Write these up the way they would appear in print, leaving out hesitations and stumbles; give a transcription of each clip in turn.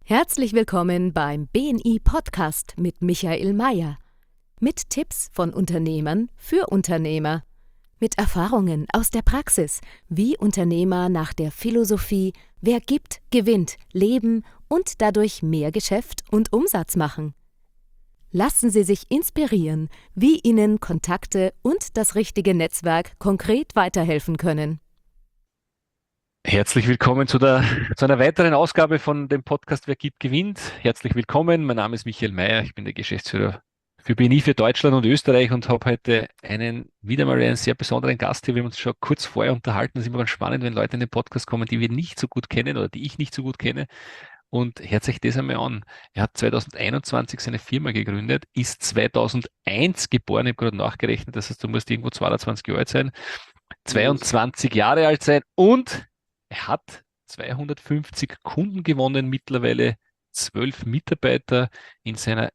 Herzlich willkommen beim BNI Podcast mit Michael Mayer. Mit Tipps von Unternehmern für Unternehmer. Mit Erfahrungen aus der Praxis, wie Unternehmer nach der Philosophie „Wer gibt, gewinnt“ leben und dadurch mehr Geschäft und Umsatz machen. Lassen Sie sich inspirieren, wie Ihnen Kontakte und das richtige Netzwerk konkret weiterhelfen können. Herzlich willkommen zu einer weiteren Ausgabe von dem Podcast Wer gibt, gewinnt. Herzlich willkommen. Mein Name ist Michael Mayer. Ich bin der Geschäftsführer für BNI für Deutschland und Österreich und habe heute wieder mal einen sehr besonderen Gast hier. Wir haben uns schon kurz vorher unterhalten. Das ist immer ganz spannend, wenn Leute in den Podcast kommen, die wir nicht so gut kennen oder die ich nicht so gut kenne. Und hört sich das einmal an. Er hat 2021 seine Firma gegründet, ist 2001 geboren. Ich habe gerade nachgerechnet. Das heißt, du musst irgendwo 22 Jahre alt sein, 22 Jahre alt sein und er hat 250 Kunden gewonnen, mittlerweile 12 Mitarbeiter in seiner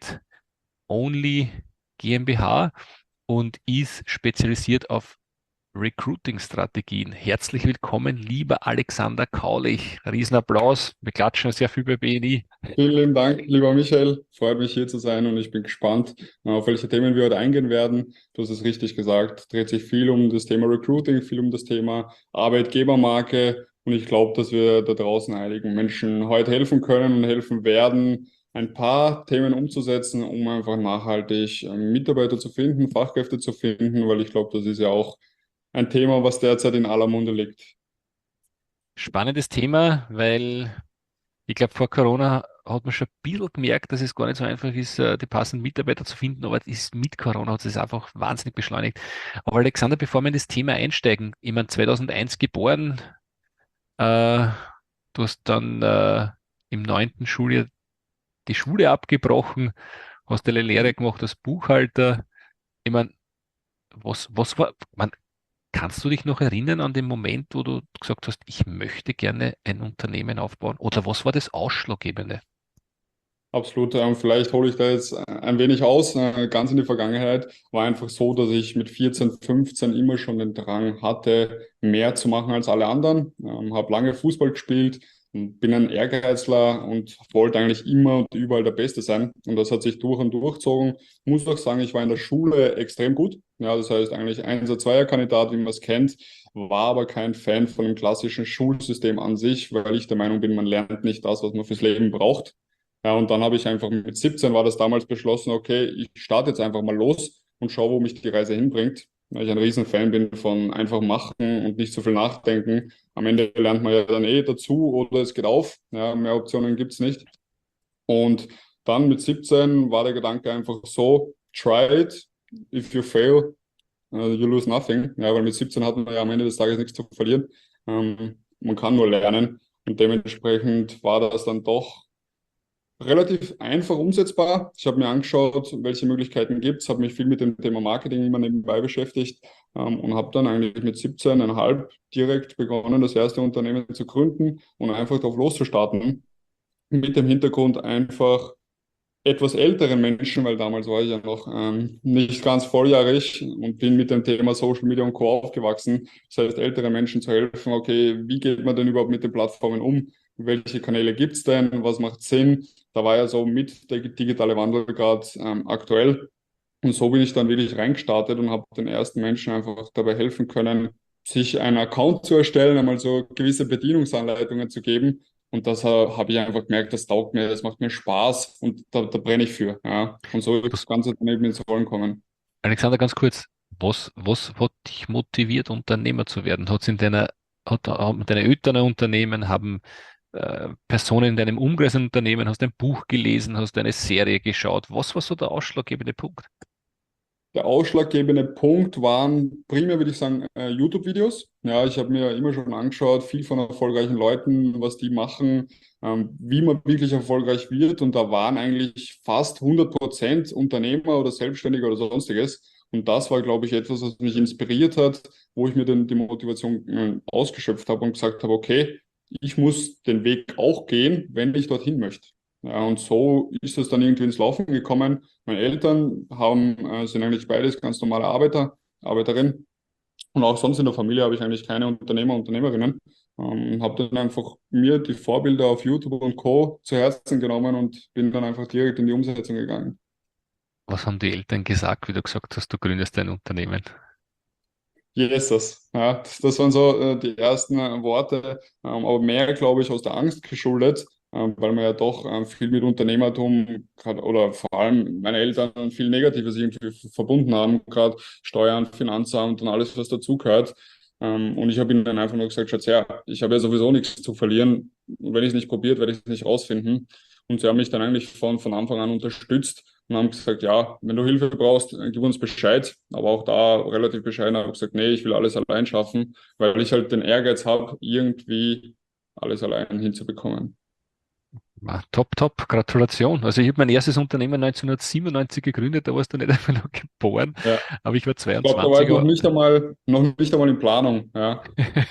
Ad-Only GmbH und ist spezialisiert auf Recruiting-Strategien. Herzlich willkommen, lieber Alexander Kaulich. Riesenapplaus. Wir klatschen sehr viel bei BNI. Vielen lieben Dank, lieber Michael. Freut mich hier zu sein und ich bin gespannt, auf welche Themen wir heute eingehen werden. Du hast es richtig gesagt, dreht sich viel um das Thema Recruiting, viel um das Thema Arbeitgebermarke und ich glaube, dass wir da draußen einigen Menschen heute helfen können und helfen werden, ein paar Themen umzusetzen, um einfach nachhaltig Mitarbeiter zu finden, Fachkräfte zu finden, weil ich glaube, das ist ja auch ein Thema, was derzeit in aller Munde liegt. Spannendes Thema, weil ich glaube, vor Corona hat man schon ein bisschen gemerkt, dass es gar nicht so einfach ist, die passenden Mitarbeiter zu finden, aber mit Corona hat es einfach wahnsinnig beschleunigt. Aber Alexander, bevor wir in das Thema einsteigen, ich meine, 2001 geboren, äh, du hast dann im 9. Schuljahr die Schule abgebrochen, hast eine Lehre gemacht als Buchhalter. Ich meine, was war, kannst du dich noch erinnern an den Moment, wo du gesagt hast, ich möchte gerne ein Unternehmen aufbauen? Oder was war das Ausschlaggebende? Absolut. Vielleicht hole ich da jetzt ein wenig aus. Ganz in die Vergangenheit war einfach so, dass ich mit 14, 15 immer schon den Drang hatte, mehr zu machen als alle anderen. Habe lange Fußball gespielt und bin ein Ehrgeizler und wollte eigentlich immer und überall der Beste sein. Und das hat sich durch und durchgezogen. Muss auch sagen, ich war in der Schule extrem gut. Ja, das heißt eigentlich Einser-, Zweier-Kandidat, wie man es kennt, war aber kein Fan von dem klassischen Schulsystem an sich, weil ich der Meinung bin, man lernt nicht das, was man fürs Leben braucht. Ja, und dann habe ich einfach mit 17 war das damals beschlossen, okay, ich starte jetzt einfach mal los und schaue, wo mich die Reise hinbringt. Weil ich ein Riesenfan bin von einfach machen und nicht so viel nachdenken. Am Ende lernt man ja dann dazu oder es geht auf. Ja, mehr Optionen gibt's nicht. Und dann mit 17 war der Gedanke einfach so, try it. If you fail, you lose nothing. Ja, weil mit 17 hat man ja am Ende des Tages nichts zu verlieren. Man kann nur lernen. Und dementsprechend war das dann doch relativ einfach umsetzbar. Ich habe mir angeschaut, welche Möglichkeiten gibt es, habe mich viel mit dem Thema Marketing immer nebenbei beschäftigt und habe dann eigentlich mit 17,5 direkt begonnen, das erste Unternehmen zu gründen und einfach drauf loszustarten. Mit dem Hintergrund einfach etwas älteren Menschen, weil damals war ich ja noch nicht ganz volljährig und bin mit dem Thema Social Media und Co. aufgewachsen. Das heißt, älteren Menschen zu helfen, okay, wie geht man denn überhaupt mit den Plattformen um? Welche Kanäle gibt es denn? Was macht Sinn? Da war ja so mit der digitale Wandel gerade aktuell. Und so bin ich dann wirklich reingestartet und habe den ersten Menschen einfach dabei helfen können, sich einen Account zu erstellen, einmal so gewisse Bedienungsanleitungen zu geben. Und das habe ich einfach gemerkt, das taugt mir, das macht mir Spaß und da brenne ich für. Ja. Und so ist das Ganze dann eben ins Rollen kommen. Alexander, ganz kurz, was hat dich motiviert, Unternehmer zu werden? Haben deine Eltern ein Unternehmen, haben Personen in deinem Umkreis ein Unternehmen, hast du ein Buch gelesen, hast du eine Serie geschaut? Was war so der ausschlaggebende Punkt? Der ausschlaggebende Punkt waren primär, würde ich sagen, YouTube-Videos. Ja, ich habe mir immer schon angeschaut, viel von erfolgreichen Leuten, was die machen, wie man wirklich erfolgreich wird. Und da waren eigentlich fast 100% Unternehmer oder Selbstständige oder sonstiges. Und das war, glaube ich, etwas, was mich inspiriert hat, wo ich mir dann die Motivation ausgeschöpft habe und gesagt habe, okay, ich muss den Weg auch gehen, wenn ich dorthin möchte. Ja, und so ist es dann irgendwie ins Laufen gekommen. Meine Eltern sind eigentlich beides ganz normale Arbeiter, Arbeiterinnen. Und auch sonst in der Familie habe ich eigentlich keine Unternehmer, Unternehmerinnen. Habe dann einfach mir die Vorbilder auf YouTube und Co. zu Herzen genommen und bin dann einfach direkt in die Umsetzung gegangen. Was haben die Eltern gesagt, wie du gesagt hast, du gründest ein Unternehmen? Jesus, ja, das waren so die ersten Worte, aber mehr, glaube ich, aus der Angst geschuldet, weil man ja doch viel mit Unternehmertum oder vor allem meine Eltern viel Negatives irgendwie verbunden haben, gerade Steuern, Finanzamt und alles, was dazugehört. Und ich habe ihnen dann einfach nur gesagt, Schatz, ja, ich habe ja sowieso nichts zu verlieren. Und wenn ich es nicht probiert, werde ich es nicht rausfinden. Und sie haben mich dann eigentlich von Anfang an unterstützt und haben gesagt, ja, wenn du Hilfe brauchst, gib uns Bescheid. Aber auch da relativ bescheiden habe ich gesagt, nee, ich will alles allein schaffen, weil ich halt den Ehrgeiz habe, irgendwie alles allein hinzubekommen. Top, top, Gratulation. Also ich habe mein erstes Unternehmen 1997 gegründet, da warst du nicht einmal noch geboren, Ja, aber ich war ich glaube, da war 22, ich noch nicht einmal in Planung. Ja,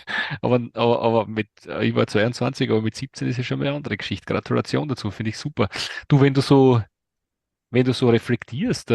ich war 22, aber mit 17 ist ja schon mal eine andere Geschichte. Gratulation dazu, finde ich super. Du, wenn du so reflektierst,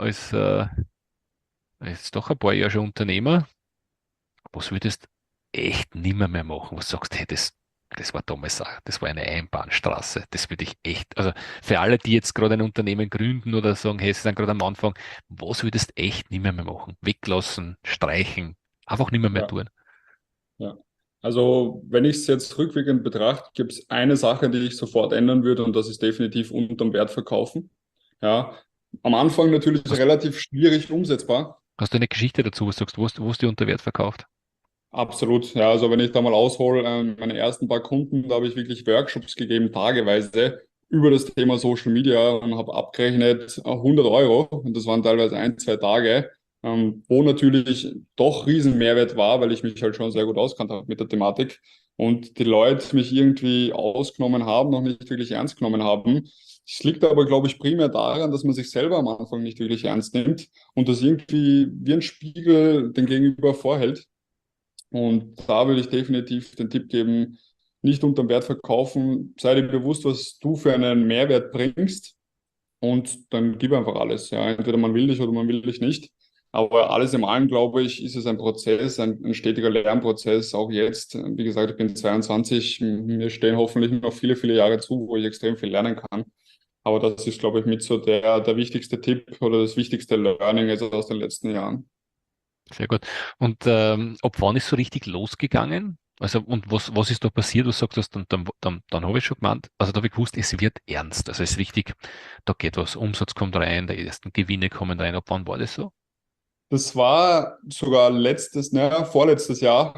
als doch ein paar Jahre schon Unternehmer, was würdest echt nimmer mehr machen? Was sagst du, hey, das war damals auch, das war eine Einbahnstraße. Das würde ich echt, also für alle, die jetzt gerade ein Unternehmen gründen oder sagen, hey, sie sind gerade am Anfang, was würdest echt nimmer mehr machen? Weglassen, streichen, einfach nimmer mehr ja, tun. ja. Also, wenn ich es jetzt rückwirkend betrachte, gibt es eine Sache, die ich sofort ändern würde, und das ist definitiv unterm Wert verkaufen. Ja, am Anfang natürlich Hast, relativ schwierig umsetzbar. hast du eine Geschichte dazu, was du sagst, wo hast du unter Wert verkauft? Absolut, ja, also wenn ich da mal aushole, meine ersten paar Kunden, da habe ich wirklich Workshops gegeben, tageweise, über das Thema Social Media und habe abgerechnet 100 Euro, und das waren teilweise ein, zwei Tage, wo natürlich doch riesen Mehrwert war, weil ich mich halt schon sehr gut auskannt habe mit der Thematik und die Leute mich irgendwie ausgenommen haben, noch nicht wirklich ernst genommen haben. Es liegt aber, glaube ich, primär daran, dass man sich selber am Anfang nicht wirklich ernst nimmt und das irgendwie wie ein Spiegel den Gegenüber vorhält. Und da würde ich definitiv den Tipp geben, nicht unterm Wert verkaufen. Sei dir bewusst, was du für einen Mehrwert bringst, und dann gib einfach alles. Ja, entweder man will dich oder man will dich nicht. Aber alles in allem, glaube ich, ist es ein Prozess, ein stetiger Lernprozess. Auch jetzt, wie gesagt, ich bin 22, mir stehen hoffentlich noch viele, viele Jahre zu, wo ich extrem viel lernen kann. Aber das ist, glaube ich, mit so der wichtigste Tipp oder das wichtigste Learning jetzt aus den letzten Jahren. Sehr gut. Und ab wann ist so richtig losgegangen? Also, und was ist da passiert? Was sagst du, dann habe ich schon gemeint, also da habe ich gewusst, es wird ernst. Also es ist richtig, da geht was, Umsatz kommt rein, die ersten Gewinne kommen rein. Ab wann war das so? Das war sogar vorletztes Jahr,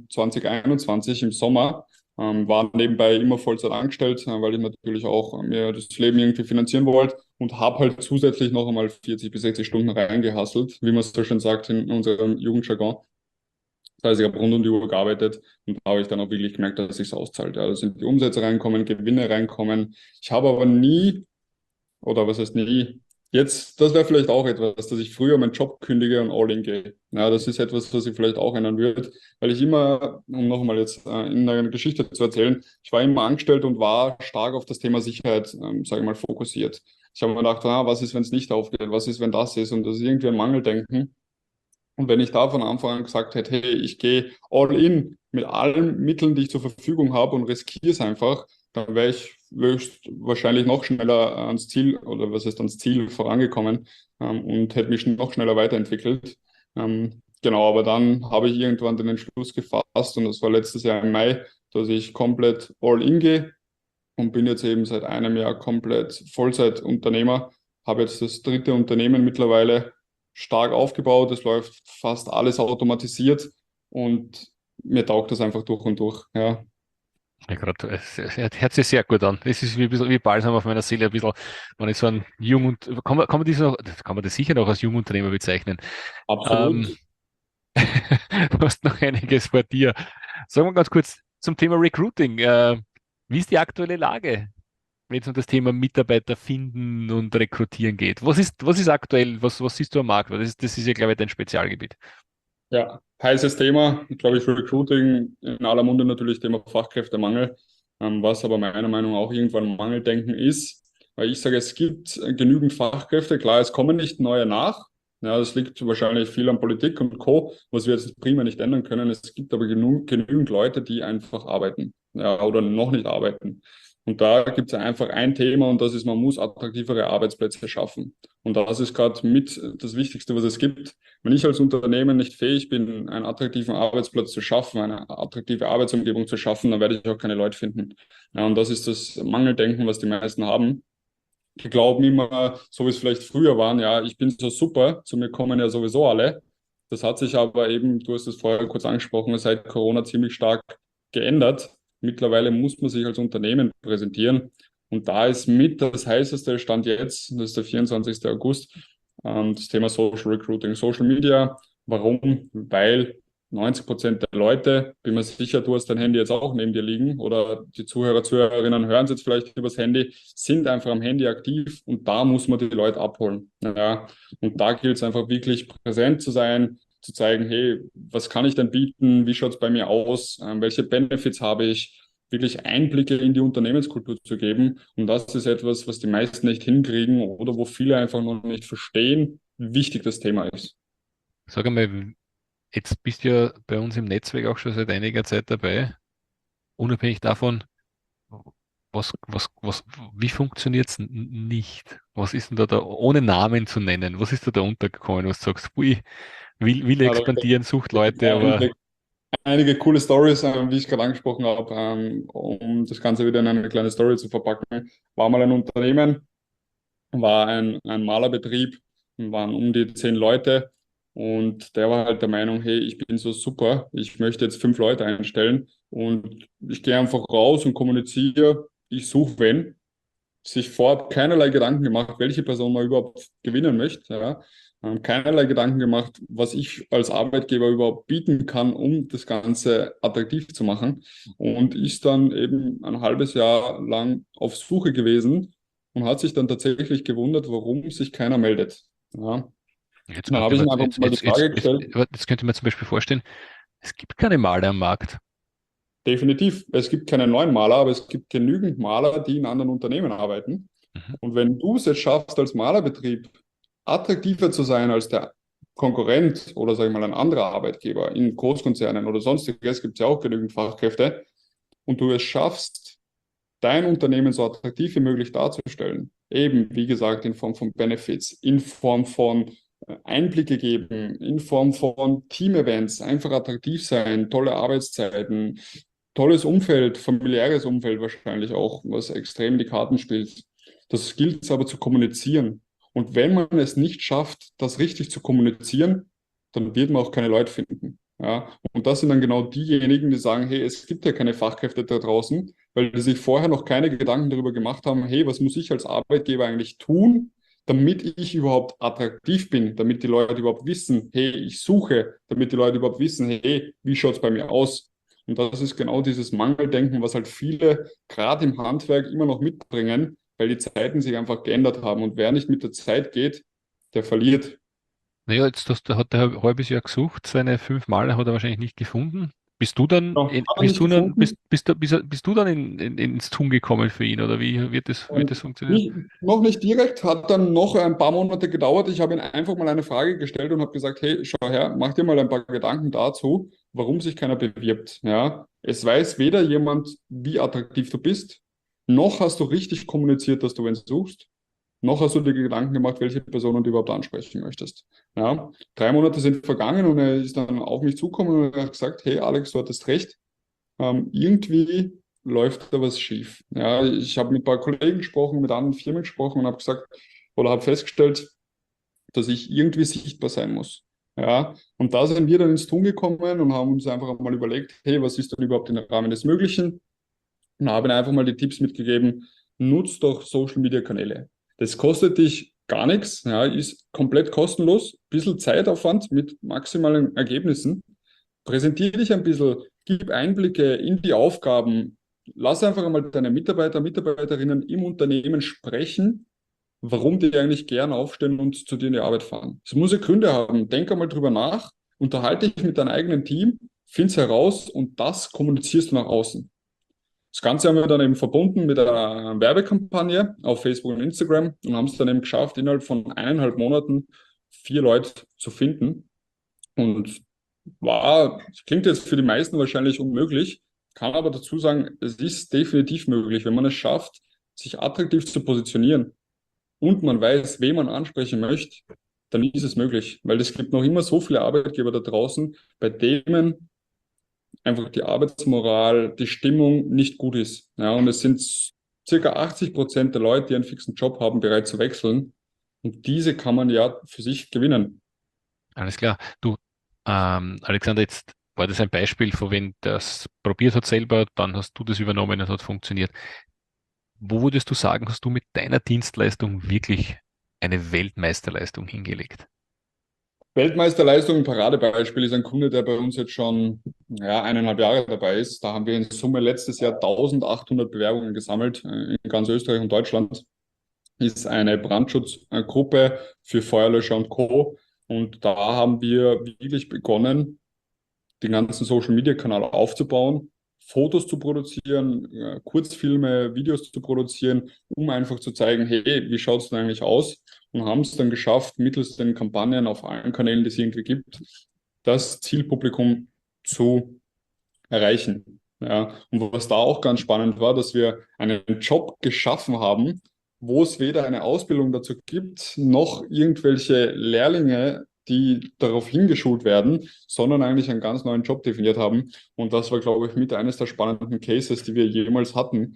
2021 im Sommer. War nebenbei immer Vollzeit angestellt, weil ich natürlich auch mir das Leben irgendwie finanzieren wollte, und habe halt zusätzlich noch einmal 40 bis 60 Stunden reingehasselt, wie man so schön sagt in unserem Jugendjargon. Das heißt, ich habe rund um die Uhr gearbeitet, und da habe ich dann auch wirklich gemerkt, dass es sich auszahlt. Ja, da sind die Umsätze reinkommen, Gewinne reinkommen. Ich habe aber nie, oder was heißt nie? Jetzt, das wäre vielleicht auch etwas, dass ich früher meinen Job kündige und all in gehe. Ja, das ist etwas, was ich vielleicht auch ändern würde, weil ich immer, um nochmal jetzt in einer Geschichte zu erzählen, ich war immer angestellt und war stark auf das Thema Sicherheit, sage ich mal, fokussiert. Ich habe mir gedacht, was ist, wenn es nicht aufgeht? Was ist, wenn das ist? Und das ist irgendwie ein Mangeldenken. Und wenn ich da von Anfang an gesagt hätte, hey, ich gehe all in mit allen Mitteln, die ich zur Verfügung habe, und riskiere es einfach, dann wäre ich wahrscheinlich noch schneller ans Ziel, oder was ist ans Ziel vorangekommen, und hätte mich noch schneller weiterentwickelt. Genau, aber dann habe ich irgendwann den Entschluss gefasst, und das war letztes Jahr im Mai, dass ich komplett all in gehe, und bin jetzt eben seit einem Jahr komplett Vollzeitunternehmer, habe jetzt das dritte Unternehmen mittlerweile stark aufgebaut. Es läuft fast alles automatisiert, und mir taugt das einfach durch und durch. Ja, Ja, gerade, es hört sich sehr gut an. Es ist wie, ein bisschen, wie Balsam auf meiner Seele, ein bisschen, wenn ich so ein kann man das sicher noch als Jungunternehmer bezeichnen. Ähm, absolut. du hast noch einiges vor dir. Sagen wir ganz kurz zum Thema Recruiting. Wie ist die aktuelle Lage, wenn es um das Thema Mitarbeiter finden und rekrutieren geht? Was ist aktuell, was siehst du am Markt? Weil das ist ja, glaube ich, dein Spezialgebiet. Ja, heißes Thema. Ich glaube, für Recruiting in aller Munde natürlich Thema Fachkräftemangel, was aber meiner Meinung nach auch irgendwann Mangeldenken ist. Weil ich sage, es gibt genügend Fachkräfte. Klar, es kommen nicht neue nach, Ja, das liegt wahrscheinlich viel an Politik und Co., was wir jetzt prima nicht ändern können. Es gibt aber genügend Leute, die einfach arbeiten, ja, oder noch nicht arbeiten. Und da gibt es einfach ein Thema und das ist, man muss attraktivere Arbeitsplätze schaffen. Und das ist gerade mit das Wichtigste, was es gibt. Wenn ich als Unternehmen nicht fähig bin, einen attraktiven Arbeitsplatz zu schaffen, eine attraktive Arbeitsumgebung zu schaffen, dann werde ich auch keine Leute finden. Ja, und das ist das Mangeldenken, was die meisten haben. Die glauben immer, so wie es vielleicht früher waren, ja, ich bin so super, zu mir kommen ja sowieso alle. Das hat sich aber eben, du hast es vorher kurz angesprochen, seit Corona ziemlich stark geändert. Mittlerweile muss man sich als Unternehmen präsentieren. Und da ist mit das heißeste Stand jetzt, das ist der 24. August, das Thema Social Recruiting, Social Media. Warum? Weil 90% der Leute, bin mir sicher, du hast dein Handy jetzt auch neben dir liegen oder die Zuhörer, Zuhörerinnen hören es jetzt vielleicht übers Handy, sind einfach am Handy aktiv und da muss man die Leute abholen. Ja. Und da gilt es einfach wirklich präsent zu sein, zu zeigen, hey, was kann ich denn bieten, wie schaut es bei mir aus, welche Benefits habe ich, wirklich Einblicke in die Unternehmenskultur zu geben. Und das ist etwas, was die meisten nicht hinkriegen oder wo viele einfach noch nicht verstehen, wie wichtig das Thema ist. Sag einmal, jetzt bist du ja bei uns im Netzwerk auch schon seit einiger Zeit dabei. Unabhängig davon, was, wie funktioniert es nicht? Was ist denn da, ohne Namen zu nennen, was ist da untergekommen, was du sagst, ui, will Ja, da expandieren, sucht Leute, aber einige coole Stories, wie ich gerade angesprochen habe, um das Ganze wieder in eine kleine Story zu verpacken. War mal ein Unternehmen, war ein Malerbetrieb, waren um die 10 Leute und der war halt der Meinung, hey, ich bin so super, ich möchte jetzt 5 Leute einstellen und ich gehe einfach raus und kommuniziere, ich suche wen, sich vorab keinerlei Gedanken gemacht, welche Person man überhaupt gewinnen möchte, ja. Keinerlei Gedanken gemacht, was ich als Arbeitgeber überhaupt bieten kann, um das Ganze attraktiv zu machen. Und ist dann eben ein halbes Jahr lang auf Suche gewesen und hat sich dann tatsächlich gewundert, warum sich keiner meldet. Ja. jetzt Dann habe könnte ich man, ihm einfach mal die Frage gestellt. jetzt könnte man zum Beispiel vorstellen, es gibt keine Maler am Markt. Definitiv, es gibt keine neuen Maler, aber es gibt genügend Maler, die in anderen Unternehmen arbeiten. Mhm. Und wenn du es jetzt schaffst, als Malerbetrieb attraktiver zu sein als der Konkurrent oder sage ich mal ein anderer Arbeitgeber in Großkonzernen oder sonstiges, gibt es ja auch genügend Fachkräfte, und du es schaffst, dein Unternehmen so attraktiv wie möglich darzustellen, eben wie gesagt in Form von Benefits, in Form von Einblicke geben, in Form von Team-Events, einfach attraktiv sein, tolle Arbeitszeiten, tolles Umfeld, familiäres Umfeld wahrscheinlich auch, was extrem die Karten spielt. Das gilt es aber zu kommunizieren. Und wenn man es nicht schafft, das richtig zu kommunizieren, dann wird man auch keine Leute finden. Ja, und das sind dann genau diejenigen, die sagen, hey, es gibt ja keine Fachkräfte da draußen, weil die sich vorher noch keine Gedanken darüber gemacht haben, hey, was muss ich als Arbeitgeber eigentlich tun, damit ich überhaupt attraktiv bin, damit die Leute überhaupt wissen, hey, ich suche, damit die Leute überhaupt wissen, hey, wie schaut es bei mir aus? Und das ist genau dieses Mangeldenken, was halt viele gerade im Handwerk immer noch mitbringen, weil die Zeiten sich einfach geändert haben. Und wer nicht mit der Zeit geht, der verliert. Naja, hat der ein halbes Jahr gesucht, seine 5 Maler hat er wahrscheinlich nicht gefunden. Ja, hat er nicht gefunden. Bist du dann ins Tun gekommen für ihn oder wie wird das funktionieren? Noch nicht direkt, hat dann noch ein paar Monate gedauert. Ich habe ihm einfach mal eine Frage gestellt und habe gesagt, hey, schau her, mach dir mal ein paar Gedanken dazu, warum sich keiner bewirbt. Ja, es weiß weder jemand, wie attraktiv du bist, noch hast du richtig kommuniziert, dass du wen suchst, noch hast du dir Gedanken gemacht, welche Personen du überhaupt ansprechen möchtest. Ja, 3 Monate sind vergangen und er ist dann auf mich zugekommen und hat gesagt, hey Alex, du hattest recht. Irgendwie läuft da was schief. Ja, ich habe mit ein paar Kollegen gesprochen, mit anderen Firmen gesprochen und habe gesagt oder habe festgestellt, dass ich irgendwie sichtbar sein muss. Ja, und da sind wir dann ins Tun gekommen und haben uns einfach mal überlegt, hey, was ist denn überhaupt im Rahmen des Möglichen? Und habe ihnen einfach mal die Tipps mitgegeben, nutzt doch Social Media Kanäle. Das kostet dich gar nichts, ja, ist komplett kostenlos, bisschen Zeitaufwand mit maximalen Ergebnissen. Präsentiere dich ein bisschen, gib Einblicke in die Aufgaben, lass einfach einmal deine Mitarbeiter, Mitarbeiterinnen im Unternehmen sprechen, warum die eigentlich gern aufstehen und zu dir in die Arbeit fahren. Es muss ja Gründe haben. Denk einmal drüber nach, unterhalte dich mit deinem eigenen Team, find's heraus und das kommunizierst du nach außen. Das Ganze haben wir dann eben verbunden mit einer Werbekampagne auf Facebook und Instagram und haben es dann eben geschafft, innerhalb von 1,5 Monaten 4 Leute zu finden. Und klingt jetzt für die meisten wahrscheinlich unmöglich, kann aber dazu sagen, es ist definitiv möglich, wenn man es schafft, sich attraktiv zu positionieren und man weiß, wen man ansprechen möchte, dann ist es möglich. Weil es gibt noch immer so viele Arbeitgeber da draußen, bei denen einfach die Arbeitsmoral, die Stimmung nicht gut ist. Ja, und es sind circa 80% der Leute, die einen fixen Job haben, bereit zu wechseln. Und diese kann man ja für sich gewinnen. Alles klar. Du, Alexander, jetzt war das ein Beispiel, von wem das probiert hat selber, dann hast du das übernommen, es hat funktioniert. Wo würdest du sagen, hast du mit deiner Dienstleistung wirklich eine Weltmeisterleistung hingelegt? Weltmeisterleistung, ein Paradebeispiel ist ein Kunde, der bei uns jetzt schon 1,5 Jahre dabei ist. Da haben wir in Summe letztes Jahr 1800 Bewerbungen gesammelt in ganz Österreich und Deutschland. Ist eine Brandschutzgruppe für Feuerlöscher und Co. Und da haben wir wirklich begonnen, den ganzen Social-Media-Kanal aufzubauen, Fotos zu produzieren, Kurzfilme, Videos zu produzieren, um einfach zu zeigen, hey, wie schaut es denn eigentlich aus? Und haben es dann geschafft, mittels den Kampagnen auf allen Kanälen, die es irgendwie gibt, das Zielpublikum zu erreichen. Ja, und was da auch ganz spannend war, dass wir einen Job geschaffen haben, wo es weder eine Ausbildung dazu gibt, noch irgendwelche Lehrlinge, die darauf hingeschult werden, sondern eigentlich einen ganz neuen Job definiert haben. Und das war, glaube ich, mit eines der spannenden Cases, die wir jemals hatten,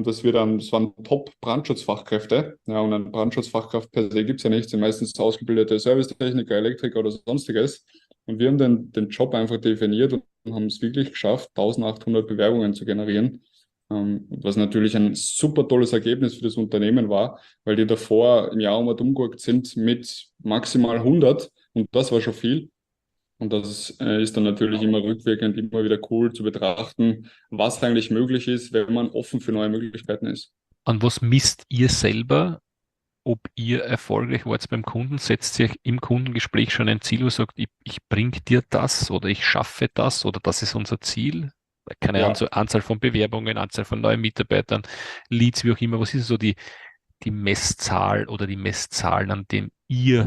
das waren Top-Brandschutzfachkräfte. Ja, und eine Brandschutzfachkraft per se gibt es ja nicht, sind meistens ausgebildete Servicetechniker, Elektriker oder sonstiges. Und wir haben den Job einfach definiert und haben es wirklich geschafft, 1800 Bewerbungen zu generieren, was natürlich ein super tolles Ergebnis für das Unternehmen war, weil die davor im Jahr umgeguckt sind mit maximal 100 und das war schon viel. Und das ist dann natürlich immer rückwirkend immer wieder cool zu betrachten, was eigentlich möglich ist, wenn man offen für neue Möglichkeiten ist. An was misst ihr selber, ob ihr erfolgreich wart beim Kunden? Setzt ihr euch im Kundengespräch schon ein Ziel, wo ihr sagt, ich bringe dir das oder ich schaffe das oder das ist unser Ziel? Keine Ja, Anzahl von Bewerbungen, Anzahl von neuen Mitarbeitern, Leads, wie auch immer. Was ist so die Messzahl oder die Messzahlen, an denen ihr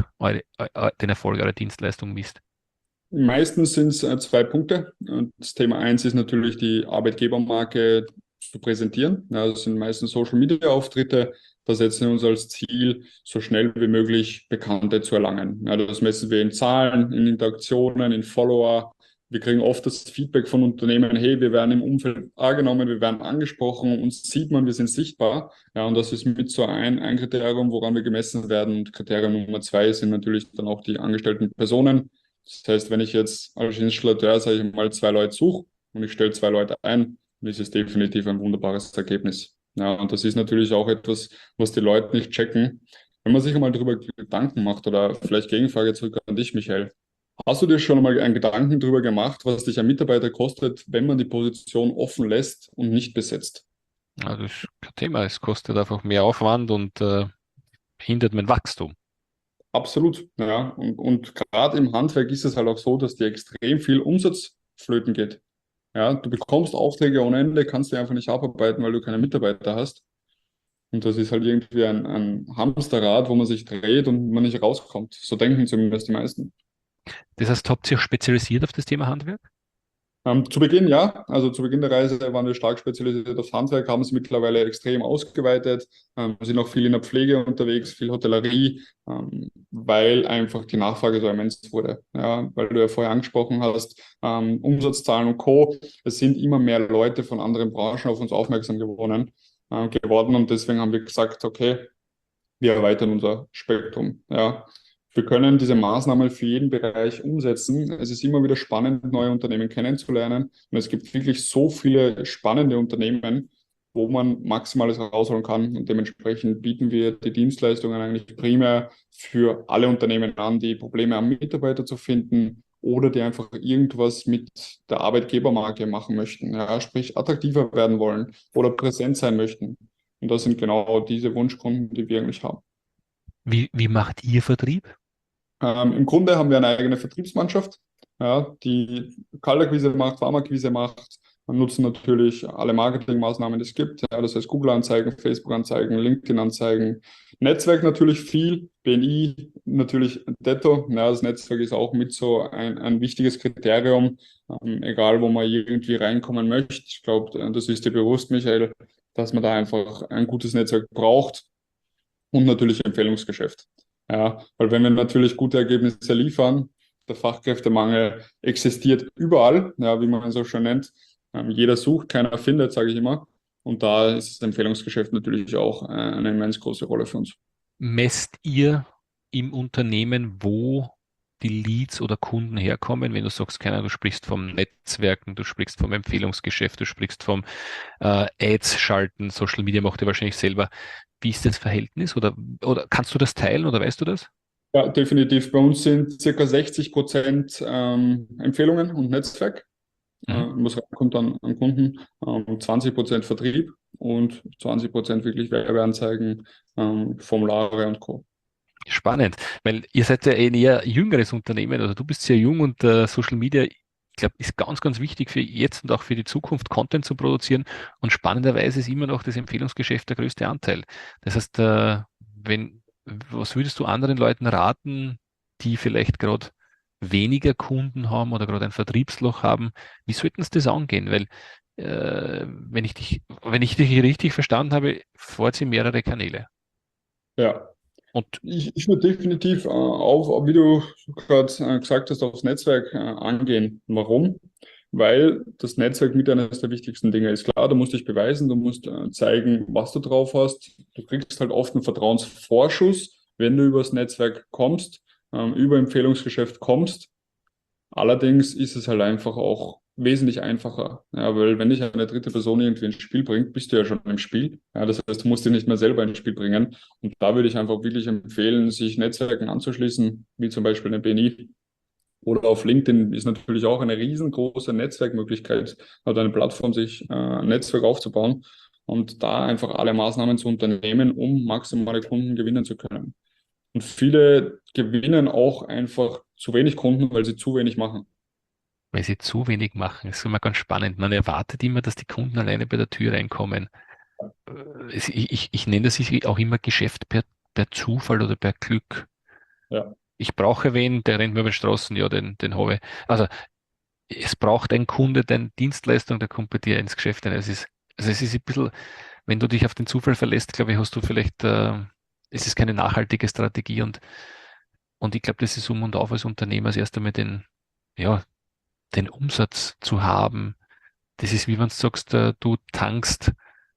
den Erfolg eurer Dienstleistung misst? meistens sind es 2 Punkte. Und das Thema eins ist natürlich die Arbeitgebermarke zu präsentieren. Ja, das sind meistens Social-Media-Auftritte. Da setzen wir uns als Ziel, so schnell wie möglich Bekannte zu erlangen. Ja, das messen wir in Zahlen, in Interaktionen, in Follower. Wir kriegen oft das Feedback von Unternehmen, hey, wir werden im Umfeld wahrgenommen, wir werden angesprochen, uns sieht man, wir sind sichtbar. Ja, und das ist mit so ein Kriterium, woran wir gemessen werden. Und Kriterium Nummer 2 sind natürlich dann auch die angestellten Personen. Das heißt, wenn ich jetzt als Installateur, sage ich mal, 2 Leute suche und ich stelle 2 Leute ein, dann ist es definitiv ein wunderbares Ergebnis. Ja, und das ist natürlich auch etwas, was die Leute nicht checken. Wenn man sich einmal darüber Gedanken macht, oder vielleicht Gegenfrage zurück an dich, Michael. Hast du dir schon einmal einen Gedanken darüber gemacht, was dich ein Mitarbeiter kostet, wenn man die Position offen lässt und nicht besetzt? Also das ist kein Thema. Es kostet einfach mehr Aufwand und hindert mein Wachstum. Absolut, ja. Und gerade im Handwerk ist es halt auch so, dass dir extrem viel Umsatz flöten geht. Ja, du bekommst Aufträge ohne Ende, kannst die einfach nicht abarbeiten, weil du keine Mitarbeiter hast. Und das ist halt irgendwie ein Hamsterrad, wo man sich dreht und man nicht rauskommt. So denken zumindest die meisten. Das heißt, habt ihr euch spezialisiert auf das Thema Handwerk? Zu Beginn ja, also zu Beginn der Reise waren wir stark spezialisiert aufs Handwerk, haben es mittlerweile extrem ausgeweitet, sind auch viel in der Pflege unterwegs, viel Hotellerie, weil einfach die Nachfrage so immens wurde. Ja, weil du ja vorher angesprochen hast, Umsatzzahlen und Co. Es sind immer mehr Leute von anderen Branchen auf uns aufmerksam geworden und deswegen haben wir gesagt, okay, wir erweitern unser Spektrum. Ja. Wir können diese Maßnahmen für jeden Bereich umsetzen. Es ist immer wieder spannend, neue Unternehmen kennenzulernen. Und es gibt wirklich so viele spannende Unternehmen, wo man Maximales rausholen kann. Und dementsprechend bieten wir die Dienstleistungen eigentlich primär für alle Unternehmen an, die Probleme haben, Mitarbeiter zu finden oder die einfach irgendwas mit der Arbeitgebermarke machen möchten. Ja, sprich attraktiver werden wollen oder präsent sein möchten. Und das sind genau diese Wunschkunden, die wir eigentlich haben. Wie macht ihr Vertrieb? Im Grunde haben wir eine eigene Vertriebsmannschaft, ja, die Kaltakquise macht, Warmakquise macht. Wir nutzen natürlich alle Marketingmaßnahmen, die es gibt. Ja, das heißt Google-Anzeigen, Facebook-Anzeigen, LinkedIn-Anzeigen, Netzwerk natürlich viel, BNI natürlich detto. Ja, das Netzwerk ist auch mit so ein wichtiges Kriterium, egal wo man irgendwie reinkommen möchte. Ich glaube, das ist dir bewusst, Michael, dass man da einfach ein gutes Netzwerk braucht und natürlich Empfehlungsgeschäft. Ja, weil wenn wir natürlich gute Ergebnisse liefern, der Fachkräftemangel existiert überall, ja, wie man ihn so schön nennt. Jeder sucht, keiner findet, sage ich immer. Und da ist das Empfehlungsgeschäft natürlich auch eine immens große Rolle für uns. Messt ihr im Unternehmen, wo die Leads oder Kunden herkommen? Wenn du sagst, keiner, du sprichst vom Netzwerken, du sprichst vom Empfehlungsgeschäft, du sprichst vom Ads schalten, Social Media macht ihr wahrscheinlich selber. Wie ist das Verhältnis? Oder kannst du das teilen oder weißt du das? Ja, definitiv. Bei uns sind circa 60% Empfehlungen und Netzwerk, Mhm. was reinkommt an Kunden, 20% Vertrieb und 20% wirklich Werbeanzeigen, Formulare und Co. Spannend, weil ihr seid ja ein eher jüngeres Unternehmen, also du bist sehr jung und Social Media, ich glaube, ist ganz, ganz wichtig für jetzt und auch für die Zukunft, Content zu produzieren und spannenderweise ist immer noch das Empfehlungsgeschäft der größte Anteil. Das heißt, was würdest du anderen Leuten raten, die vielleicht gerade weniger Kunden haben oder gerade ein Vertriebsloch haben, wie sollten sie das angehen? Weil wenn ich dich richtig verstanden habe, fahrt ihr mehrere Kanäle. Ja, Und ich würde definitiv wie du gerade gesagt hast, aufs Netzwerk angehen. Warum? Weil das Netzwerk mit eines der wichtigsten Dinge ist. Klar, du musst dich beweisen, du musst zeigen, was du drauf hast. Du kriegst halt oft einen Vertrauensvorschuss, wenn du übers Netzwerk kommst, über Empfehlungsgeschäft kommst. Allerdings ist es halt einfach auch wesentlich einfacher. Ja, weil wenn dich eine dritte Person irgendwie ins Spiel bringt, bist du ja schon im Spiel. Ja, das heißt, du musst dich nicht mehr selber ins Spiel bringen. Und da würde ich einfach wirklich empfehlen, sich Netzwerken anzuschließen, wie zum Beispiel eine BNI. Oder auf LinkedIn ist natürlich auch eine riesengroße Netzwerkmöglichkeit, hat eine Plattform, sich ein Netzwerk aufzubauen und da einfach alle Maßnahmen zu unternehmen, um maximale Kunden gewinnen zu können. Und viele gewinnen auch einfach zu wenig Kunden, weil sie zu wenig machen. weil sie zu wenig machen. Das ist immer ganz spannend. Man erwartet immer, dass die Kunden alleine bei der Tür reinkommen. Ich nenne das auch immer Geschäft per Zufall oder per Glück. Ja, Ich brauche wen, der rennt mir über die Straßen, ja, den habe ich. Also es braucht ein Kunde deine Dienstleistung, der kommt bei dir ins Geschäft rein. Es ist ein bisschen, wenn du dich auf den Zufall verlässt, glaube ich, hast du vielleicht, es ist keine nachhaltige Strategie und ich glaube, das ist um und auf als Unternehmer, als erst einmal ja, den Umsatz zu haben. Das ist wie wenn du sagst, du tankst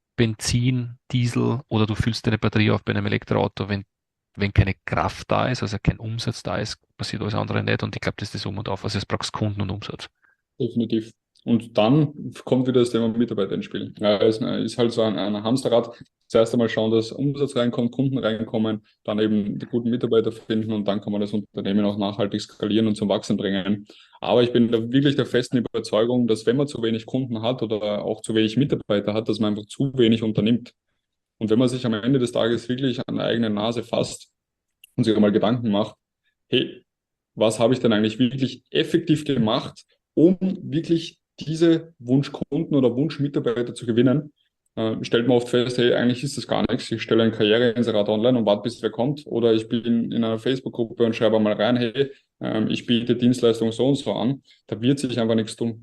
Benzin, Diesel oder du füllst deine Batterie auf bei einem Elektroauto. Wenn keine Kraft da ist, also kein Umsatz da ist, passiert alles andere nicht. Und ich glaube, das ist das Um und Auf. Also es brauchst Kunden und Umsatz. definitiv. Und dann kommt wieder das Thema Mitarbeiter ins Spiel. Ja, es ist halt so ein Hamsterrad. Zuerst einmal schauen, dass Umsatz reinkommt, Kunden reinkommen, dann eben die guten Mitarbeiter finden und dann kann man das Unternehmen auch nachhaltig skalieren und zum Wachsen bringen. Aber ich bin da wirklich der festen Überzeugung, dass wenn man zu wenig Kunden hat oder auch zu wenig Mitarbeiter hat, dass man einfach zu wenig unternimmt. Und wenn man sich am Ende des Tages wirklich an der eigenen Nase fasst und sich einmal Gedanken macht, hey, was habe ich denn eigentlich wirklich effektiv gemacht, um wirklich diese Wunschkunden oder Wunschmitarbeiter zu gewinnen, stellt man oft fest, hey, eigentlich ist das gar nichts. Ich stelle ein Karriereinserat online und warte, bis wer kommt. Oder ich bin in einer Facebook-Gruppe und schreibe mal rein, hey, ich biete Dienstleistung so und so an. Da wird sich einfach nichts tun.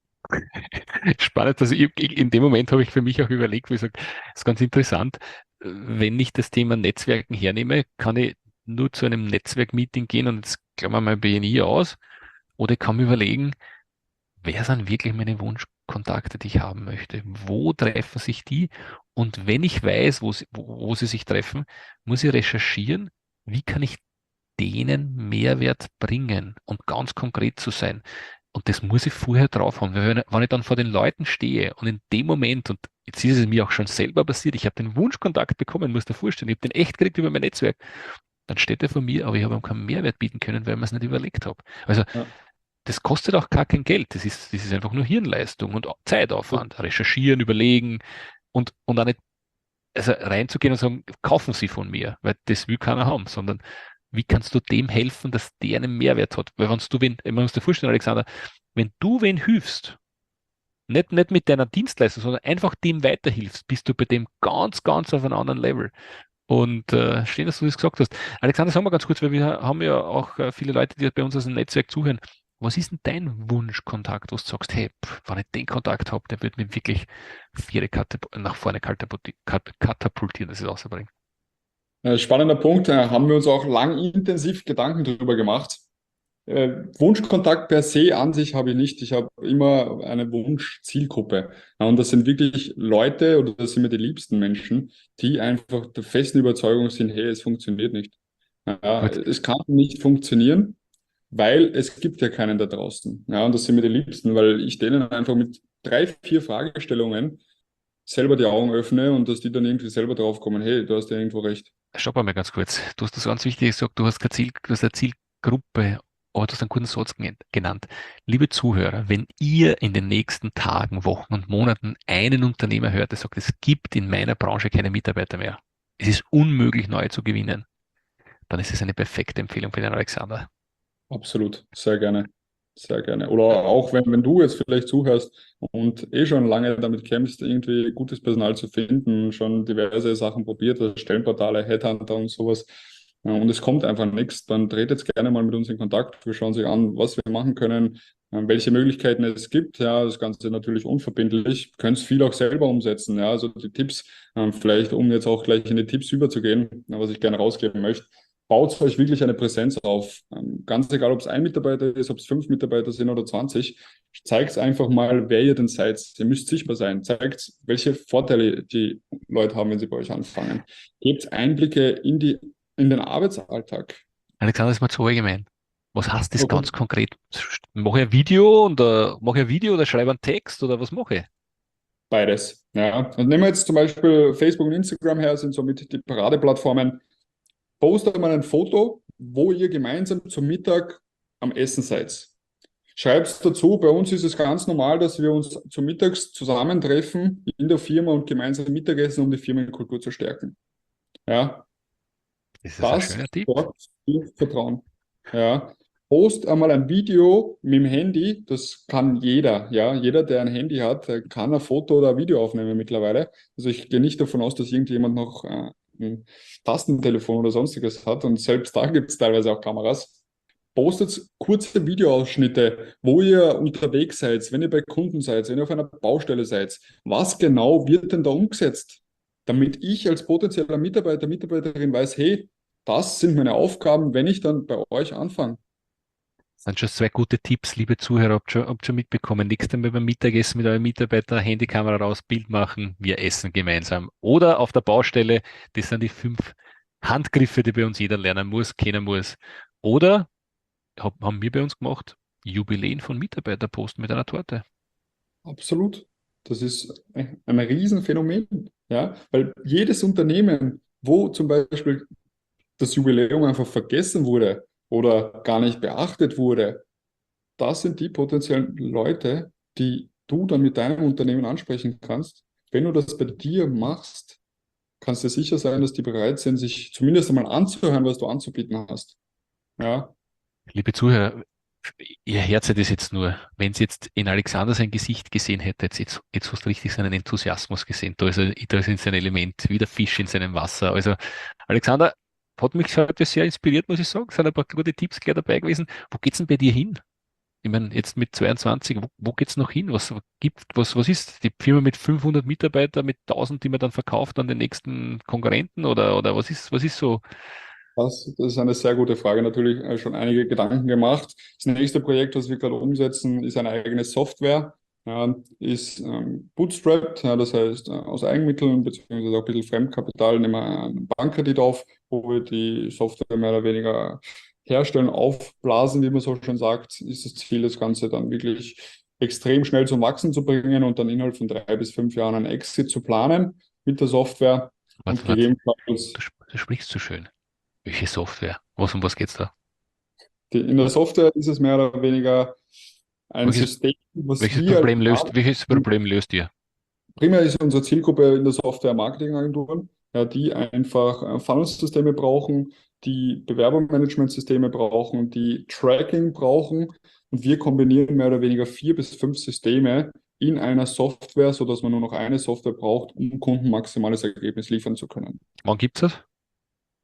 Spannend. Also in dem Moment habe ich für mich auch überlegt, wo ich sage, das ist ganz interessant. Wenn ich das Thema Netzwerken hernehme, kann ich nur zu einem Netzwerkmeeting gehen und jetzt klammern wir mal BNI aus. Oder ich kann mir überlegen, wer sind wirklich meine Wunschkontakte, die ich haben möchte? Wo treffen sich die? Und wenn ich weiß, wo sie sich treffen, muss ich recherchieren, wie kann ich denen Mehrwert bringen und ganz konkret zu sein. Und das muss ich vorher drauf haben, weil wenn ich dann vor den Leuten stehe und in dem Moment, und jetzt ist es mir auch schon selber passiert, ich habe den Wunschkontakt bekommen, muss dir vorstellen, ich habe den echt gekriegt über mein Netzwerk, dann steht er vor mir, aber ich habe ihm keinen Mehrwert bieten können, weil ich mir es nicht überlegt habe. Also Ja. das kostet auch gar kein Geld. Das ist einfach nur Hirnleistung und Zeitaufwand. Recherchieren, überlegen und auch nicht, also reinzugehen und sagen, kaufen Sie von mir, weil das will keiner haben, sondern wie kannst du dem helfen, dass der einen Mehrwert hat? Weil man muss dir vorstellen, Alexander, wenn du wen hilfst, nicht mit deiner Dienstleistung, sondern einfach dem weiterhilfst, bist du bei dem ganz, ganz auf einem anderen Level. Und schön, dass du das gesagt hast. Alexander, sag mal ganz kurz, weil wir haben ja auch viele Leute, die bei uns aus dem Netzwerk zuhören. Was ist denn dein Wunschkontakt, wo du sagst, hey, wenn ich den Kontakt habe, der wird mich wirklich nach vorne katapultieren, dass ich es rausbringe. Spannender Punkt, haben wir uns auch lang intensiv Gedanken darüber gemacht. Wunschkontakt per se an sich habe ich nicht. Ich habe immer eine Wunschzielgruppe. Ja, und das sind wirklich Leute oder das sind mir die liebsten Menschen, die einfach der festen Überzeugung sind, hey, es funktioniert nicht. Ja, Gut. es kann nicht funktionieren, weil es gibt ja keinen da draußen. Ja, und das sind mir die liebsten, weil ich denen einfach mit 3, 4 Fragestellungen selber die Augen öffne und dass die dann irgendwie selber drauf kommen, hey, du hast ja irgendwo recht. Stopp einmal ganz kurz. Du hast das ganz wichtig gesagt, du hast kein Ziel, du hast eine Zielgruppe, aber du hast einen guten Satz genannt. Liebe Zuhörer, wenn ihr in den nächsten Tagen, Wochen und Monaten einen Unternehmer hört, der sagt, es gibt in meiner Branche keine Mitarbeiter mehr, es ist unmöglich, neue zu gewinnen, dann ist es eine perfekte Empfehlung für den Alexander. Absolut, sehr gerne. Sehr gerne. Oder auch wenn du jetzt vielleicht zuhörst und schon lange damit kämpfst, irgendwie gutes Personal zu finden, schon diverse Sachen probiert, also Stellenportale, Headhunter und sowas, und es kommt einfach nichts, dann tretet jetzt gerne mal mit uns in Kontakt. Wir schauen sich an, was wir machen können, welche Möglichkeiten es gibt. Ja, das Ganze natürlich unverbindlich. Könnt viel auch selber umsetzen. Ja, also die Tipps, vielleicht um jetzt auch gleich in die Tipps überzugehen, was ich gerne rausgeben möchte. Baut euch wirklich eine Präsenz auf. Ganz egal, ob es ein Mitarbeiter ist, ob es 5 Mitarbeiter sind oder 20. Zeigt einfach mal, wer ihr denn seid. Ihr müsst sichtbar sein. Zeigt, welche Vorteile die Leute haben, wenn sie bei euch anfangen. Gebt Einblicke in den Arbeitsalltag. Alexander, das ist mal zu allgemein. Was heißt das Okay. ganz konkret? Mache ich ein Video und mache ich ein Video oder schreibe einen Text oder was mache ich? Beides. Ja. Und nehmen wir jetzt zum Beispiel Facebook und Instagram her, sind somit die Paradeplattformen. Postet mal ein Foto, wo ihr gemeinsam zum Mittag am Essen seid. Schreibt dazu, bei uns ist es ganz normal, dass wir uns zum Mittags zusammentreffen in der Firma und gemeinsam Mittagessen, um die Firmenkultur zu stärken. Ja, Das ist ein das schöner Tipp. sorgt für Vertrauen. Ja, post einmal ein Video mit dem Handy, das kann jeder. Ja, jeder, der ein Handy hat, kann ein Foto oder ein Video aufnehmen mittlerweile. Also ich gehe nicht davon aus, dass irgendjemand noch ein Tastentelefon oder sonstiges hat und selbst da gibt es teilweise auch Kameras. Postet kurze Videoausschnitte, wo ihr unterwegs seid, wenn ihr bei Kunden seid, wenn ihr auf einer Baustelle seid. Was genau wird denn da umgesetzt? Damit ich als potenzieller Mitarbeiter, Mitarbeiterin weiß, hey, das sind meine Aufgaben, wenn ich dann bei euch anfange. Das sind schon zwei gute Tipps, liebe Zuhörer, habt schon mitbekommen. Nächstes Mal beim Mittagessen mit eurem Mitarbeiter Handykamera raus, Bild machen, wir essen gemeinsam. Oder auf der Baustelle, das sind die 5 Handgriffe, die bei uns jeder lernen muss, kennen muss. Oder haben wir bei uns gemacht, Jubiläen von Mitarbeitern posten mit einer Torte. Absolut. Das ist ein Riesenphänomen. Ja? Weil jedes Unternehmen, wo zum Beispiel das Jubiläum einfach vergessen wurde oder gar nicht beachtet wurde, das sind die potenziellen Leute, die du dann mit deinem Unternehmen ansprechen kannst. Wenn du das bei dir machst, kannst du sicher sein, dass die bereit sind, sich zumindest einmal anzuhören, was du anzubieten hast. Ja, Liebe Zuhörer, ihr hört ja das jetzt nur. Wenn Sie jetzt in Alexander sein Gesicht gesehen hättet, jetzt hast du richtig seinen Enthusiasmus gesehen. Da ist sein Element, wie der Fisch in seinem Wasser. Also, Alexander hat mich heute sehr inspiriert, muss ich sagen. Es sind ein paar gute Tipps gleich dabei gewesen. Wo geht's denn bei dir hin? Ich meine, jetzt mit 22, wo geht's noch hin? Was ist die Firma mit 500 Mitarbeitern, mit 1000, die man dann verkauft an den nächsten Konkurrenten oder was ist so? das ist eine sehr gute Frage. Natürlich schon einige Gedanken gemacht. Das nächste Projekt, was wir gerade umsetzen, ist eine eigene Software. Ist bootstrapped, ja, das heißt aus Eigenmitteln beziehungsweise auch ein bisschen Fremdkapital nehmen wir einen Bankkredit auf, wo wir die Software mehr oder weniger herstellen, aufblasen, wie man so schön sagt, ist das Ziel, das Ganze dann wirklich extrem schnell zum Wachsen zu bringen und dann innerhalb von 3 bis 5 Jahren einen Exit zu planen mit der Software und Warte, gegebenenfalls du sprichst so schön. Welche Software? Um was geht's da? in der Software ist es mehr oder weniger ein Welches, System, was welches wir als Problem löst ihr? primär ist unsere Zielgruppe in der Software-Marketing-Agenturen, ja, die einfach Funnel-Systeme brauchen, die Bewerbermanagementsysteme brauchen, die Tracking brauchen. Und wir kombinieren mehr oder weniger 4 bis 5 Systeme in einer Software, sodass man nur noch eine Software braucht, um Kunden maximales Ergebnis liefern zu können. Wann gibt's das?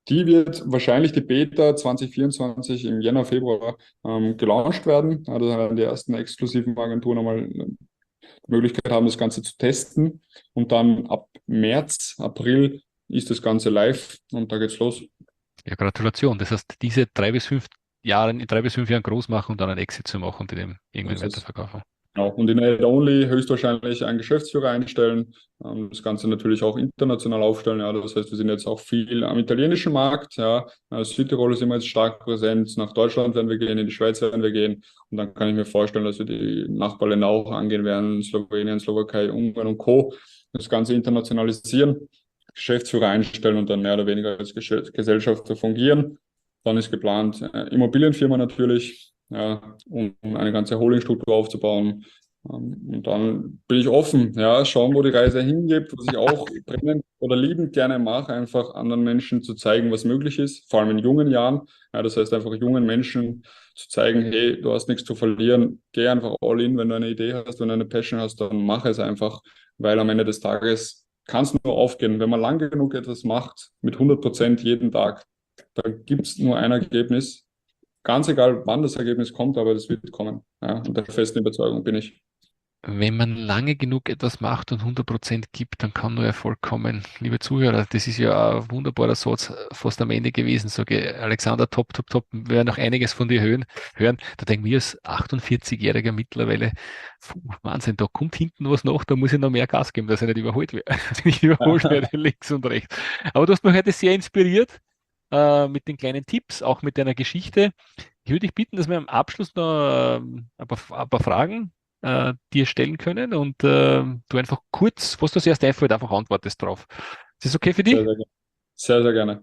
Die wird wahrscheinlich die Beta 2024 im Jänner, Februar gelauncht werden. Ja, da werden die ersten exklusiven Agenturen nochmal die Möglichkeit haben, das Ganze zu testen. Und dann ab März, April ist das Ganze live und da geht's los. Ja, Gratulation. Das heißt, diese 3 bis 5 Jahre, in 3 bis 5 Jahren groß machen und dann einen Exit zu machen und die dem irgendwann Das ist weiterverkaufen. Genau. Und in Aid-Only höchstwahrscheinlich einen Geschäftsführer einstellen, das Ganze natürlich auch international aufstellen. Ja, das heißt, wir sind jetzt auch viel am italienischen Markt. Ja, Südtirol sind wir jetzt stark präsent. Nach Deutschland werden wir gehen, in die Schweiz werden wir gehen. Und dann kann ich mir vorstellen, dass wir die Nachbarländer auch angehen werden, Slowenien, Slowakei, Ungarn und Co. Das Ganze internationalisieren, Geschäftsführer einstellen und dann mehr oder weniger als Gesellschafter fungieren. Dann ist geplant, Immobilienfirma natürlich, ja, um eine ganze Holdingstruktur aufzubauen. Und dann bin ich offen, ja, schauen, wo die Reise hingeht, was ich auch brennend oder liebend gerne mache, einfach anderen Menschen zu zeigen, was möglich ist, vor allem in jungen Jahren. Ja, das heißt einfach jungen Menschen zu zeigen, hey, du hast nichts zu verlieren, geh einfach all in, wenn du eine Idee hast, wenn du eine Passion hast, dann mach es einfach, weil am Ende des Tages kann es nur aufgehen. Wenn man lang genug etwas macht, mit 100% jeden Tag, dann gibt es nur ein Ergebnis. Ganz egal, wann das Ergebnis kommt, aber das wird kommen. Ja, und der festen Überzeugung bin ich. Wenn man lange genug etwas macht und 100% gibt, dann kann nur Erfolg kommen. Liebe Zuhörer, das ist ja ein wunderbarer Satz fast am Ende gewesen. Sage Alexander, top, top, top. Wir werden noch einiges von dir hören. Da denken wir als 48-Jähriger mittlerweile, puh, Wahnsinn, da kommt hinten was nach, da muss ich noch mehr Gas geben, dass ich nicht überholt werde. Nicht überholt werde links und rechts. Aber du hast mich heute sehr inspiriert mit den kleinen Tipps, auch mit deiner Geschichte. Ich würde dich bitten, dass wir am Abschluss noch ein paar Fragen dir stellen können und du einfach kurz, was dir zuerst einfällt, einfach antwortest drauf. Ist das okay für Sehr, dich? sehr gerne. Sehr, sehr gerne.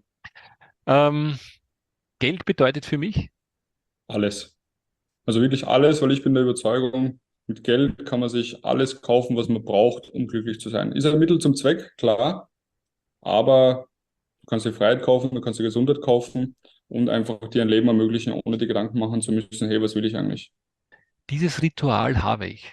Ähm, Geld bedeutet für mich, Alles. Also wirklich alles, weil ich bin der Überzeugung, mit Geld kann man sich alles kaufen, was man braucht, um glücklich zu sein. Ist ein Mittel zum Zweck, klar, aber du kannst dir Freiheit kaufen, du kannst dir Gesundheit kaufen und einfach dir ein Leben ermöglichen, ohne dir Gedanken machen zu müssen, hey, was will ich eigentlich? dieses Ritual habe ich.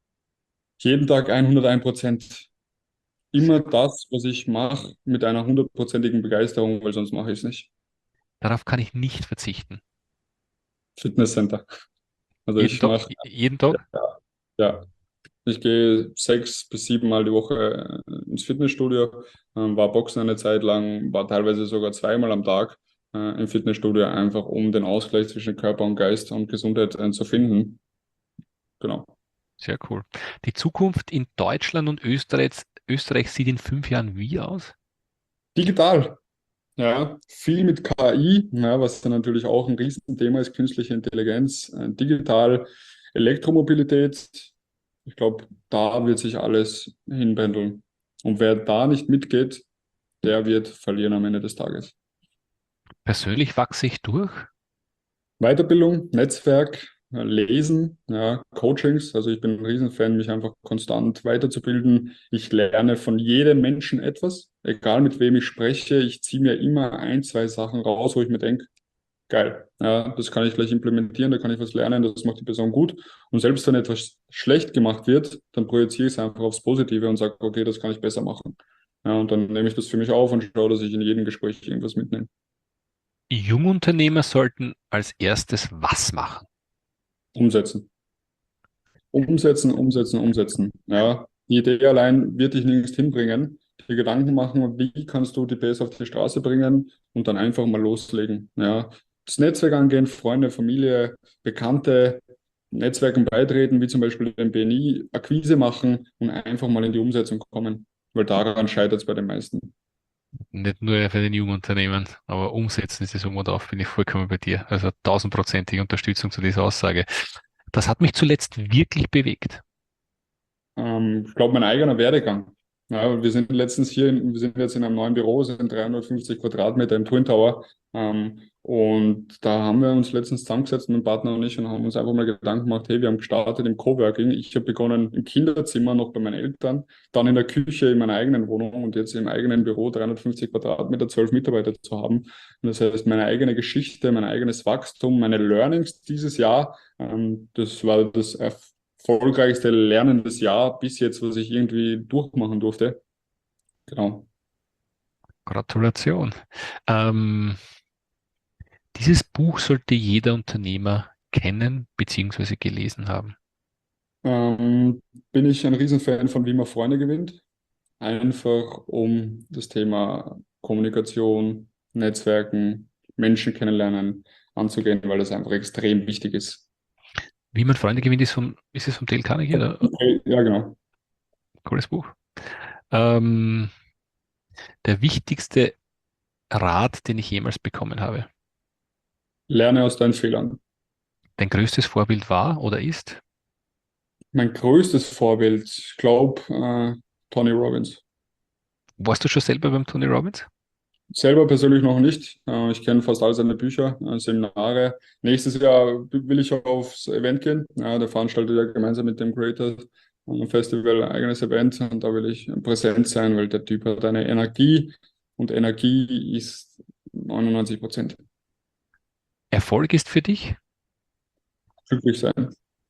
Jeden Tag 101%. Immer das, was ich mache, mit einer 100%igen Begeisterung, weil sonst mache ich es nicht. Darauf kann ich nicht verzichten. Fitnesscenter. Also Jeden ich Tag, mache, jeden Tag. ja, ich gehe 6 bis 7 Mal die Woche ins Fitnessstudio, war Boxen eine Zeit lang, war teilweise sogar 2 Mal am Tag im Fitnessstudio, einfach um den Ausgleich zwischen Körper und Geist und Gesundheit zu finden. Genau. Sehr cool. Die Zukunft in Deutschland und Österreich sieht in 5 Jahren wie aus? Digital. Ja, viel mit KI, ja, was dann natürlich auch ein Riesenthema ist, künstliche Intelligenz, digital, Elektromobilität. Ich glaube, da wird sich alles hinpendeln. Und wer da nicht mitgeht, der wird verlieren am Ende des Tages. Persönlich wachse ich durch. Weiterbildung, Netzwerk, Lesen, ja, Coachings. Also ich bin ein Riesenfan, mich einfach konstant weiterzubilden. Ich lerne von jedem Menschen etwas, egal mit wem ich spreche. Ich ziehe mir immer ein, zwei Sachen raus, wo ich mir denke, geil, ja, das kann ich gleich implementieren, da kann ich was lernen, das macht die Person gut. Und selbst wenn etwas schlecht gemacht wird, dann projiziere ich es einfach aufs Positive und sage, okay, das kann ich besser machen. Ja, und dann nehme ich das für mich auf und schaue, dass ich in jedem Gespräch irgendwas mitnehme. Jungunternehmer sollten als erstes was machen? Umsetzen. Umsetzen, umsetzen, umsetzen. Ja, die Idee allein wird dich nirgends hinbringen. Die Gedanken machen, wie kannst du die PS auf die Straße bringen und dann einfach mal loslegen. Ja, das Netzwerk angehen, Freunde, Familie, Bekannte, Netzwerken beitreten, wie zum Beispiel den BNI, Akquise machen und einfach mal in die Umsetzung kommen, weil daran scheitert es bei den meisten. Nicht nur für den Jungunternehmern, aber umsetzen ist das Um und Auf, bin ich vollkommen bei dir. Also 1000%ige Unterstützung zu dieser Aussage. Das hat mich zuletzt wirklich bewegt. Ich glaube, mein eigener Werdegang. Ja, wir sind letztens wir sind jetzt in einem neuen Büro, sind 350 Quadratmeter im Twin Tower. Und da haben wir uns letztens zusammengesetzt, mein Partner und ich, und haben uns einfach mal Gedanken gemacht, hey, wir haben gestartet im Coworking. Ich habe begonnen im Kinderzimmer noch bei meinen Eltern, dann in der Küche in meiner eigenen Wohnung und jetzt im eigenen Büro 350 Quadratmeter, 12 Mitarbeiter zu haben. Und das heißt, meine eigene Geschichte, mein eigenes Wachstum, meine Learnings dieses Jahr, das war das erfolgreichste lernendes Jahr bis jetzt, was ich irgendwie durchmachen durfte. Genau. Gratulation. Dieses Buch sollte jeder Unternehmer kennen bzw. gelesen haben. Bin ich ein Riesenfan von Wie man Freunde gewinnt. Einfach um das Thema Kommunikation, Netzwerken, Menschen kennenlernen anzugehen, weil das einfach extrem wichtig ist. Wie man Freunde gewinnt, ist es vom Dale Carnegie, oder? Okay, ja, genau. Cooles Buch. Der wichtigste Rat, den ich jemals bekommen habe. Lerne aus deinen Fehlern. Dein größtes Vorbild war oder ist? Mein größtes Vorbild, ich glaube, Tony Robbins. Warst du schon selber beim Tony Robbins? Selber persönlich noch nicht. Ich kenne fast all seine Bücher, Seminare. Nächstes Jahr will ich aufs Event gehen. Der veranstaltet ja gemeinsam mit dem Creator Festival ein eigenes Event und da will ich präsent sein, weil der Typ hat eine Energie und Energie ist 99%. Erfolg ist für dich? Glücklich sein.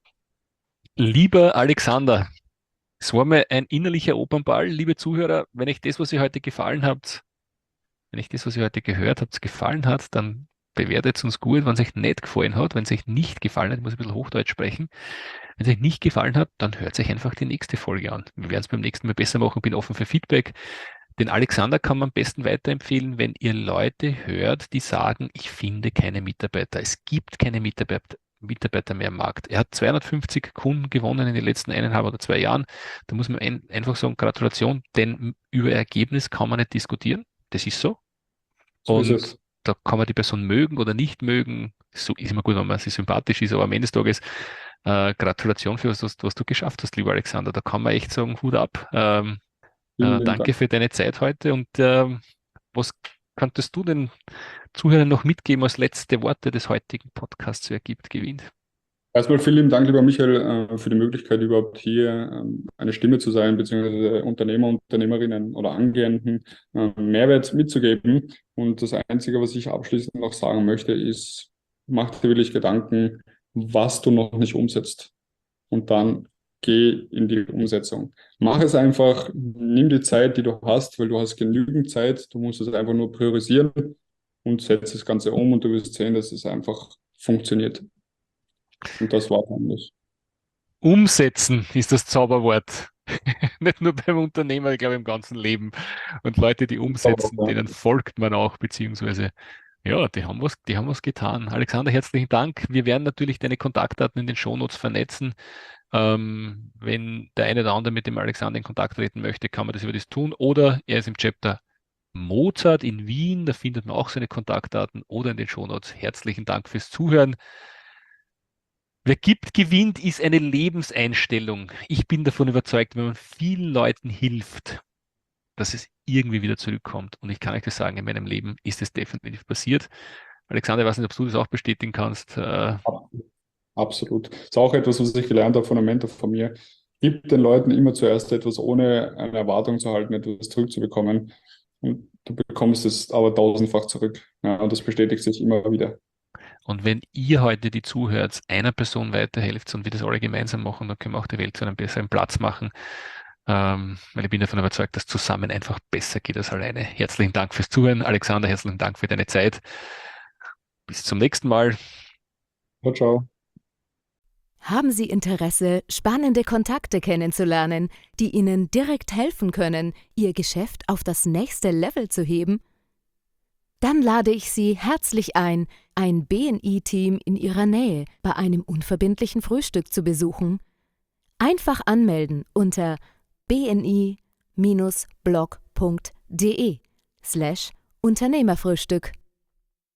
Lieber Alexander, es war mir ein innerlicher Opernball. Liebe Zuhörer, wenn euch das, was ihr heute gefallen habt, wenn euch das, was ihr heute gehört habt, gefallen hat, dann bewertet uns gut. Wenn es euch nicht gefallen hat, wenn es euch nicht gefallen hat, ich muss ein bisschen Hochdeutsch sprechen, wenn es euch nicht gefallen hat, dann hört euch einfach die nächste Folge an. Wir werden es beim nächsten Mal besser machen, bin offen für Feedback. Den Alexander kann man am besten weiterempfehlen, wenn ihr Leute hört, die sagen, ich finde keine Mitarbeiter. Es gibt keine Mitarbeiter mehr am Markt. Er hat 250 Kunden gewonnen in den letzten 1,5 oder 2 Jahren. Da muss man einfach sagen, Gratulation, denn über Ergebnis kann man nicht diskutieren. Das ist so. So ist Und es. da kann man die Person mögen oder nicht mögen. So ist immer gut, wenn man sie sympathisch ist, aber am Ende des Tages Gratulation für was du geschafft hast, lieber Alexander. Da kann man echt sagen, Hut ab. Vielen lieben Danke Dank. für deine Zeit heute und was könntest du den Zuhörern noch mitgeben als letzte Worte des heutigen Podcasts? Wer gibt, gewinnt. Erstmal vielen lieben Dank, lieber Michael, für die Möglichkeit, überhaupt hier eine Stimme zu sein, beziehungsweise Unternehmer, Unternehmerinnen oder Angehenden Mehrwert mitzugeben. Und das Einzige, was ich abschließend noch sagen möchte, ist, mach dir wirklich Gedanken, was du noch nicht umsetzt. Und dann geh in die Umsetzung. Mach es einfach, nimm die Zeit, die du hast, weil du hast genügend Zeit. Du musst es einfach nur priorisieren und setz das Ganze um und du wirst sehen, dass es einfach funktioniert. Und das war eigentlich. Umsetzen ist das Zauberwort. Nicht nur beim Unternehmer, ich glaube im ganzen Leben. Und Leute, die umsetzen, denen folgt man auch, beziehungsweise, ja, die haben was getan. Alexander, herzlichen Dank. Wir werden natürlich deine Kontaktdaten in den Shownotes vernetzen. Wenn der eine oder andere mit dem Alexander in Kontakt treten möchte, kann man das über das tun. Oder er ist im Chapter Mozart in Wien, da findet man auch seine Kontaktdaten oder in den Shownotes. Herzlichen Dank fürs Zuhören. Wer gibt, gewinnt, ist eine Lebenseinstellung. Ich bin davon überzeugt, wenn man vielen Leuten hilft, dass es irgendwie wieder zurückkommt. Und ich kann euch das sagen, in meinem Leben ist es definitiv passiert. Alexander, ich weiß nicht, ob du das auch bestätigen kannst. Absolut. Ist auch etwas, was ich gelernt habe von einem Mentor von mir. Gib den Leuten immer zuerst etwas, ohne eine Erwartung zu halten, etwas zurückzubekommen. Und du bekommst es aber tausendfach zurück. Ja, und das bestätigt sich immer wieder. Und wenn ihr heute, die zuhört, einer Person weiterhelft und wir das alle gemeinsam machen, dann können wir auch die Welt zu einem besseren Platz machen. Weil ich bin davon überzeugt, dass zusammen einfach besser geht als alleine. Herzlichen Dank fürs Zuhören. Alexander, herzlichen Dank für deine Zeit. Bis zum nächsten Mal. Ciao, ciao. Haben Sie Interesse, spannende Kontakte kennenzulernen, die Ihnen direkt helfen können, Ihr Geschäft auf das nächste Level zu heben? Dann lade ich Sie herzlich ein BNI-Team in Ihrer Nähe bei einem unverbindlichen Frühstück zu besuchen. Einfach anmelden unter bni-blog.de/Unternehmerfrühstück.